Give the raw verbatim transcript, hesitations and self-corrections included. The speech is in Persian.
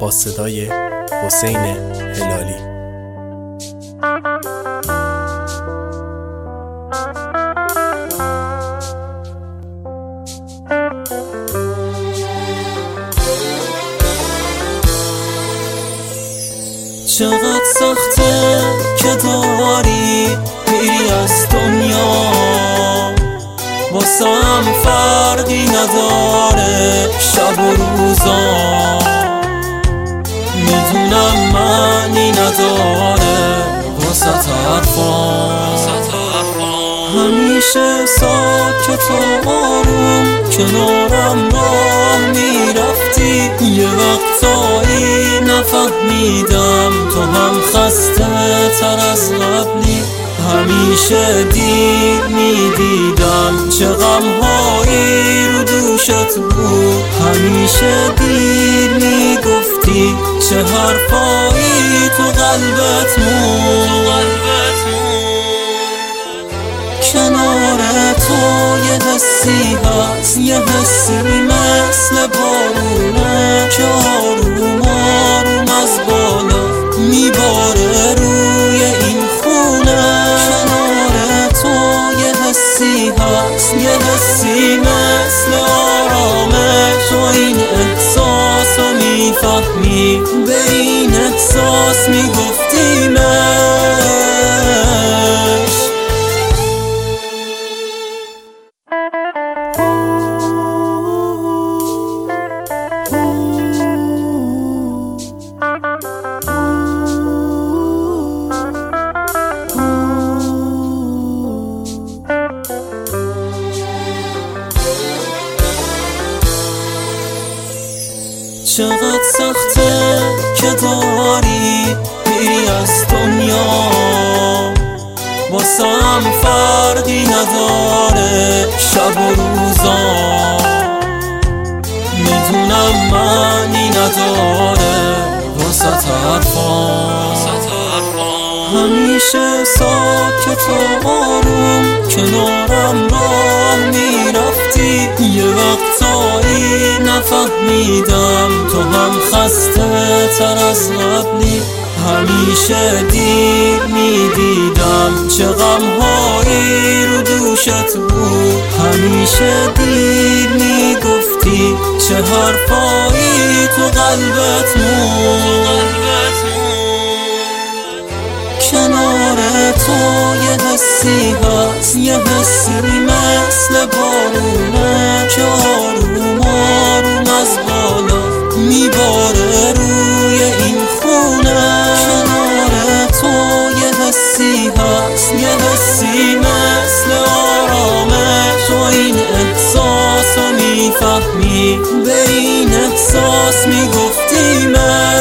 با صدای حسین هلالی. چقدر سخته که داری میری از دنیا، واسم فرقی نداره شب و روزا، میدونم معنی نداره واسط حرفام، همیشه ساکت و آروم کنارم راه میرفتی، یه وقتایی نفهمیدم تو هم خسته تر از قبلی، همیشه دیر میدیدم چه غمهایی رو دوشت بود، همیشه دیر میگفتی چه حرفایی تو قلبت مون، کنار تو یه حسی هست، یه حسی مثل بارونه که آروم آروم از بالا میباره روی این خونه، کنار تو یه حسی هست، یه حسی مثل آرامش، تو این احساس رو میفهمی، به این احساس میگفتیمش. چقدر سخته که داری میری از دنیا، واسم فرقی نداره شب و روزا، میدونم معنی نداره واسط حرفام، همیشه ساکت و آروم کنارم راه میرفتی، یه وقتایی نفهمیدم تو هم خسته تر از قبلی، همیشه دیر میدیدم چه غمهایی رو دوشت بود، همیشه دیر میگفتی چه حرفایی تو قلبت مون، کنار تو یه حسی هست، یه حسی مثل بارونه که آروم آروم از بالا میباره روی این خونه، کنار تو یه حسی هست، یه حسی مثل آرامش، تو این احساس رو میفهمی، به این احساس میگفتیمش.